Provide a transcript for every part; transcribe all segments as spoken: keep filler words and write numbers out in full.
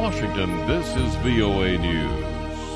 Washington, this is V O A News.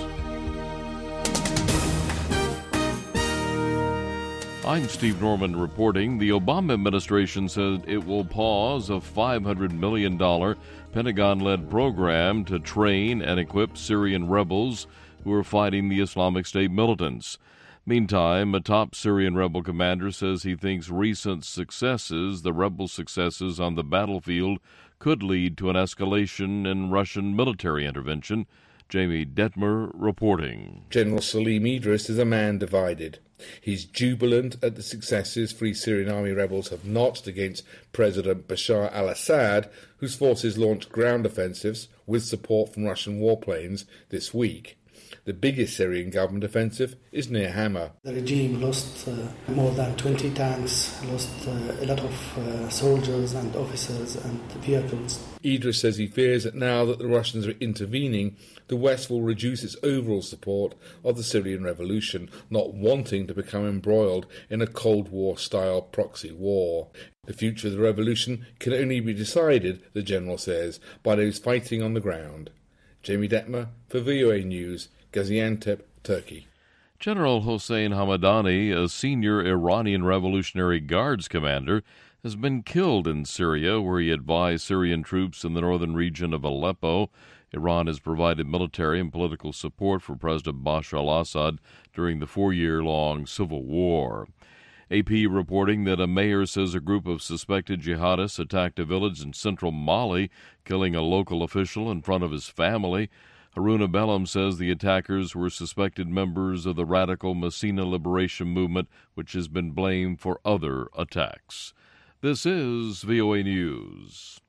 I'm Steve Norman reporting. The Obama administration said it will pause a five hundred million dollars Pentagon-led program to train and equip Syrian rebels who are fighting the Islamic State militants. Meantime, a top Syrian rebel commander says he thinks recent successes, the rebel successes on the battlefield, could lead to an escalation in Russian military intervention. Jamie Detmer reporting. General Salim Idris is a man divided. He's jubilant at the successes Free Syrian Army rebels have notched against President Bashar al-Assad, whose forces launched ground offensives with support from Russian warplanes this week. The biggest Syrian government offensive is near Hama. The regime lost uh, more than twenty tanks, lost uh, a lot of uh, soldiers and officers and vehicles. Idris says he fears that now that the Russians are intervening, the West will reduce its overall support of the Syrian revolution, not wanting to become embroiled in a Cold War-style proxy war. The future of the revolution can only be decided, the general says, by those fighting on the ground. Jamie Detmer for V O A News, Gaziantep, Turkey. General Hossein Hamadani, a senior Iranian Revolutionary Guards commander, has been killed in Syria, where he advised Syrian troops in the northern region of Aleppo. Iran has provided military and political support for President Bashar al-Assad during the four-year-long civil war. A P reporting that a mayor says a group of suspected jihadists attacked a village in central Mali, killing a local official in front of his family. Haruna Bellam says the attackers were suspected members of the radical Messina Liberation Movement, which has been blamed for other attacks. This is V O A News.